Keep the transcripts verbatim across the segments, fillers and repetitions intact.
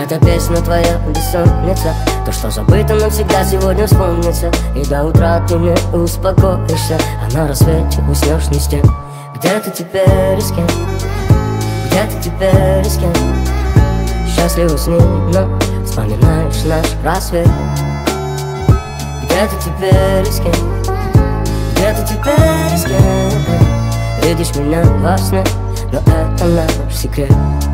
Эта песня твоя бессонница, то, что забыто навсегда сегодня вспомнится. И до утра ты не успокоишься, а на рассвете уснешь ни с тем. Где ты теперь и с кем? Где ты теперь и с кем? Счастливо с ним, но вспоминаешь наш рассвет. Где ты теперь и с кем? Где ты теперь и с кем? Видишь меня во сне, но это наш секрет.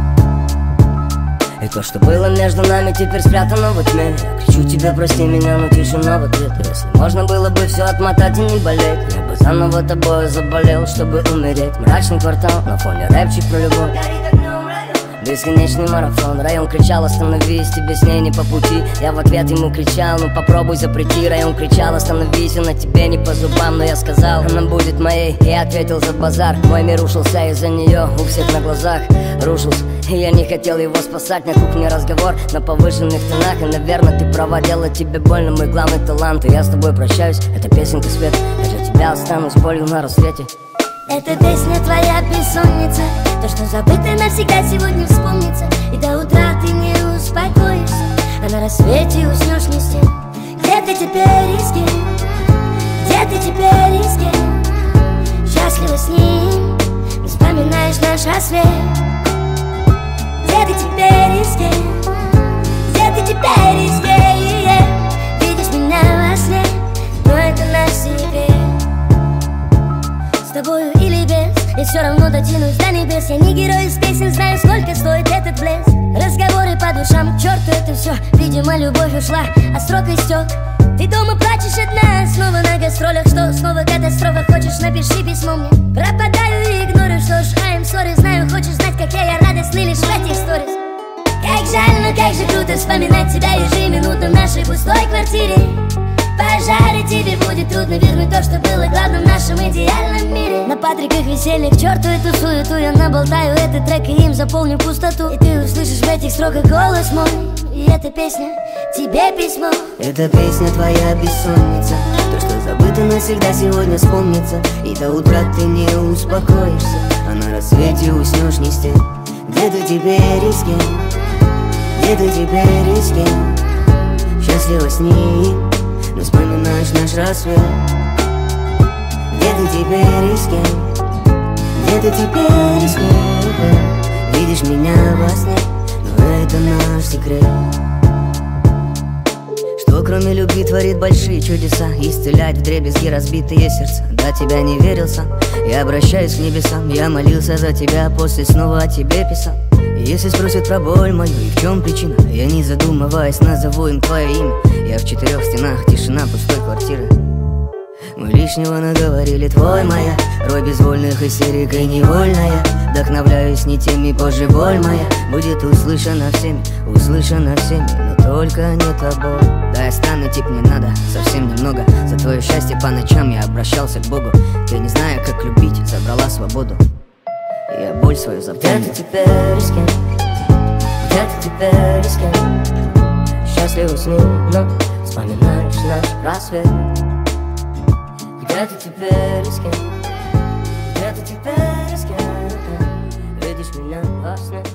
И то, что было между нами, теперь спрятано во тьме. Я кричу тебе, прости меня, но тишина в ответ. Если можно было бы все отмотать и не болеть, я бы заново тобой заболел, чтобы умереть. Мрачный квартал, на фоне рэпчик про любовь. Бесконечный марафон. Район кричал: остановись, тебе с ней не по пути. Я в ответ ему кричал: ну попробуй запрети. Район кричал: остановись, она тебе не по зубам. Но я сказал: она будет моей, и ответил за базар. Мой мир рушился из-за нее, у всех на глазах рушился. И я не хотел его спасать. На кухне разговор на повышенных тонах. И, наверное, ты права, делать тебе больно мой главный талант. И я с тобой прощаюсь, это песенка свет. Я для тебя останусь болью на рассвете. Эта песня твоя бессонница, то, что забыто навсегда сегодня вспомнится. И до утра ты не успокоишься, а на рассвете уснешь не с тем. Где ты теперь и с кем? Где ты теперь и с кем? Счастлива с ним, но вспоминаешь наш рассвет. Где ты теперь и с кем? Где ты теперь и с кем? Видишь меня во сне, но это наш секрет. С тобою или без, я все равно дотянусь до небес. Я не герой из песен, знаю, сколько стоит этот блеск. Разговоры по душам, к черту это все. Видимо, любовь ушла, а срок истек. Ты дома плачешь одна, снова на гастролях. Что, снова катастрофа? Хочешь, напиши письмо мне. Пропадаю и игнорю, что ж, I'm sorry. Знаю, хочешь знать, какая я радостный лишь в этих сторис. Как жаль, но как же круто вспоминать тебя ежеминутно в нашей пустой квартире. Пожары тебе будет трудно вернуть то, что было главным в нашем идеальном мире. На патриках веселье, к черту эту суету. Я наболтаю этот трек и им заполню пустоту. И ты услышишь в этих строках голос мой. И эта песня тебе письмо. Эта песня твоя бессонница, то, что забыто навсегда сегодня вспомнится. И до утра ты не успокоишься, а на рассвете уснешь не с тем. Где ты теперь и с кем? Где ты теперь и с кем? Счастлива с ним, но вспоминаешь наш рассвет. Где ты теперь и с кем? Где ты теперь и с кем? Видишь меня во сне, но это наш секрет. Что кроме любви творит большие чудеса, исцелять вдребезги разбитые сердца. До тебя не верил сам, я обращаюсь к небесам. Я молился за тебя, после снова о тебе писал. И если спросят про боль мою и в чем причина, я не задумываясь назову им твое имя. Я в четырех стенах, тишина пустой квартиры. Мы лишнего наговорили, твой моя рой безвольных истерик и невольная. Вдохновляюсь не теми, позже боль моя будет услышана всеми, услышана всеми, но только не тобой. Да, я странный тип, не надо совсем немного. За твое счастье по ночам я обращался к Богу. Ты, не зная, как любить, забрала свободу. И я боль свою запомнил. Где ты теперь и с кем? Где ты теперь и с кем? Счастлива с ним, но вспоминаешь наш рассвет. Где ты теперь и с кем? Где ты теперь и с кем? Видишь меня во сне.